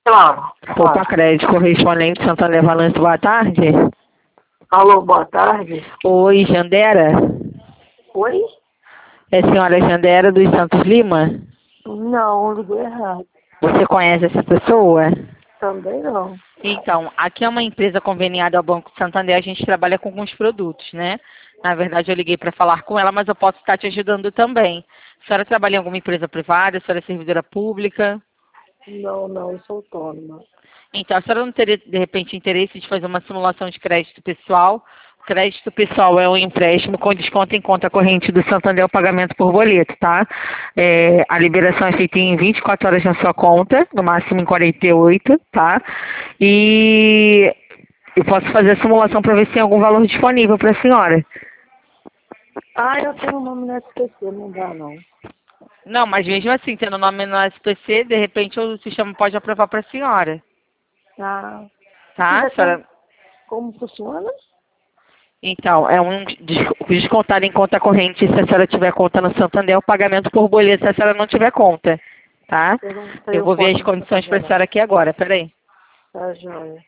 Claro, Poupa claro. Crédito, correspondente Santander Balanço, boa tarde. Alô, boa tarde. Oi, Jandera? Oi? É a senhora Jandera dos Santos Lima? Não, liguei errado. Você conhece essa pessoa? Também não. Então, aqui é uma empresa conveniada ao Banco Santander, a gente trabalha com alguns produtos, né? Na verdade, eu liguei para falar com ela, mas eu posso estar te ajudando também. A senhora trabalha em alguma empresa privada? A senhora é servidora pública? Não, eu sou autônoma. Então, a senhora não teria, de repente, interesse de fazer uma simulação de crédito pessoal? Crédito pessoal é um empréstimo com desconto em conta corrente do Santander, o pagamento por boleto, tá? A liberação é feita em 24 horas na sua conta, no máximo em 48, tá? E eu posso fazer a simulação para ver se tem algum valor disponível para a senhora. Ah, eu tenho o nome no SPC, não dá não. Não, mas mesmo assim, tendo o nome no SPC, de repente o sistema pode aprovar para a senhora, Ah, tá? A senhora... como funciona? Então, é um descontado em conta corrente se a senhora tiver conta no Santander, o pagamento por boleto se a senhora não tiver conta, tá? Eu não Eu tenho vou ver conta as no condições para Santander, a não. senhora aqui agora, peraí. Tá, joia.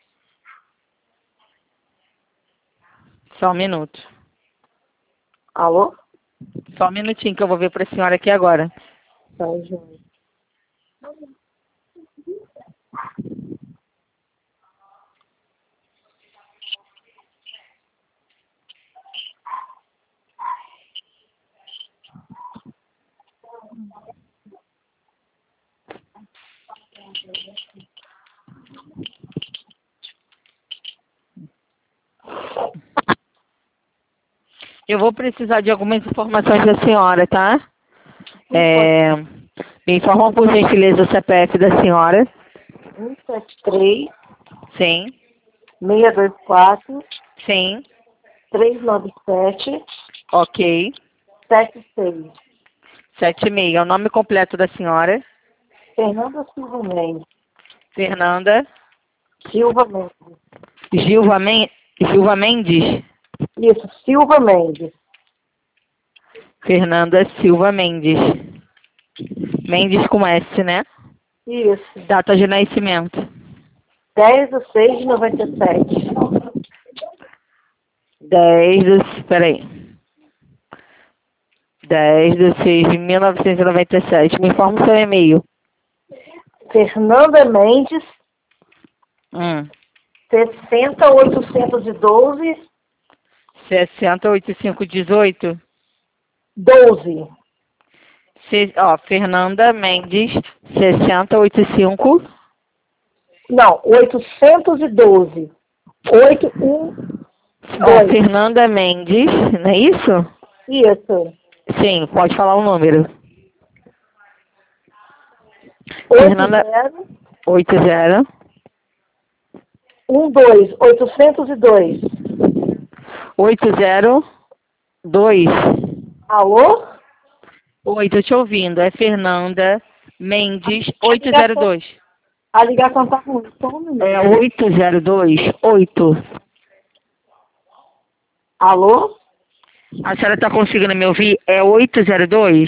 Só um minuto. Alô? Só um minutinho que eu vou ver para a senhora aqui agora. Tá, joia. Eu vou precisar de algumas informações da senhora, tá? Me informa por gentileza o CPF da senhora. 173 Sim, 624 sim, 397 ok. 76. 76. É o nome completo da senhora. Fernanda Silva Mendes. Fernanda Silva Mendes. Gilva, Gilva Mendes. Isso, Silva Mendes. Fernanda Silva Mendes. Mendes com S, né? Isso. Data de nascimento. 10/6/97. 10 do... Peraí. 10/6/1997. Me informa o seu e-mail. Fernanda Mendes, Hum. 60812 608518. 12. Fernanda Mendes, 6085. Não, 812. 812. Fernanda Mendes, não é isso? Isso. Sim, pode falar o número. Fernanda 80 80 12. 802. 802. Alô? Oi, tô te ouvindo. É Fernanda Mendes A ligação, 802. a ligação tá ruim. Só um minuto. É 802. 8. Alô? A senhora tá conseguindo me ouvir? É 802?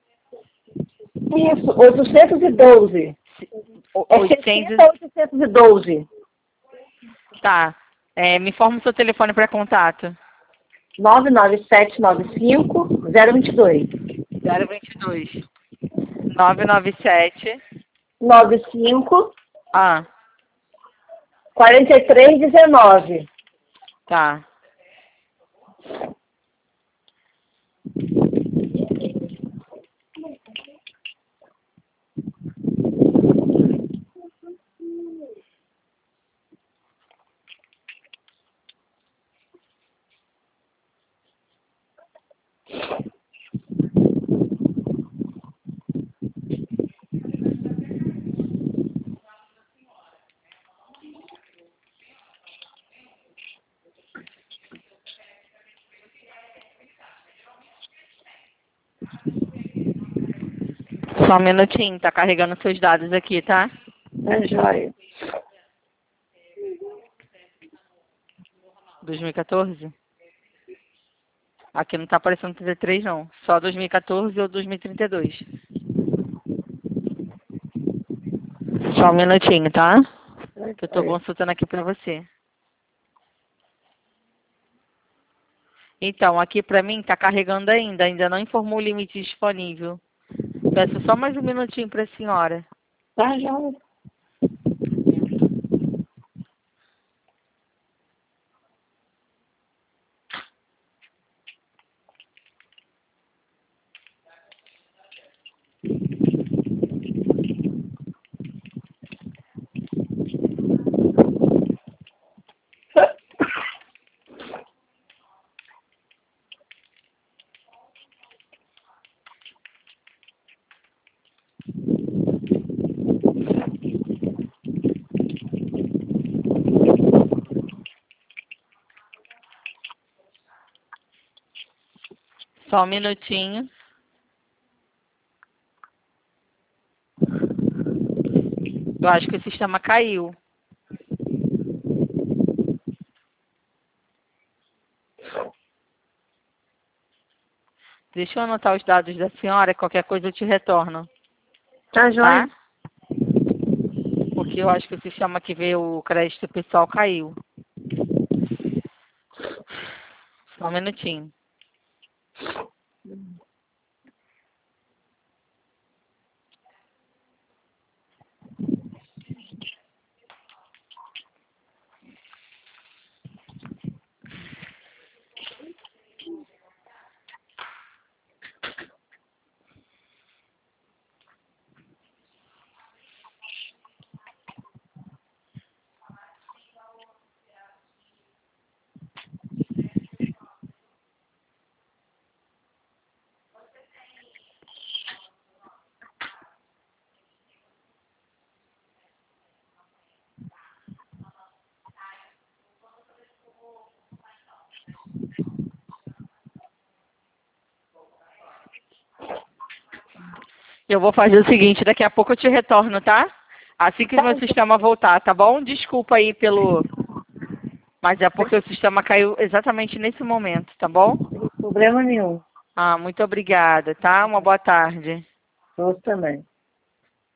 Isso, 812. É 800. 812. Tá. Me informa o seu telefone para contato. 99795 022. 022. 997. 95 Ah, 4319. tá. Só um minutinho, tá carregando seus dados aqui, tá? É joia. 2014? Aqui não tá aparecendo 33 não. Só 2014 ou 2032. Só um minutinho, tá? Ai, Que eu tô pai. consultando aqui pra você. Então, aqui pra mim tá carregando ainda não informou o limite disponível. Peço só mais um minutinho pra senhora. Tá, joia. Só um minutinho. Eu acho que o sistema caiu. Deixa eu anotar os dados da senhora, qualquer coisa eu te retorno, Tá, joia. tá? Porque eu acho que o sistema que vê o crédito pessoal caiu. Só um minutinho. Eu vou fazer o seguinte, daqui a pouco eu te retorno, tá? Assim que o meu sistema voltar, tá bom? Desculpa aí pelo... Mas é porque o sistema caiu exatamente nesse momento, tá bom? Problema nenhum. Ah, muito obrigada, tá? Uma boa tarde. Você também.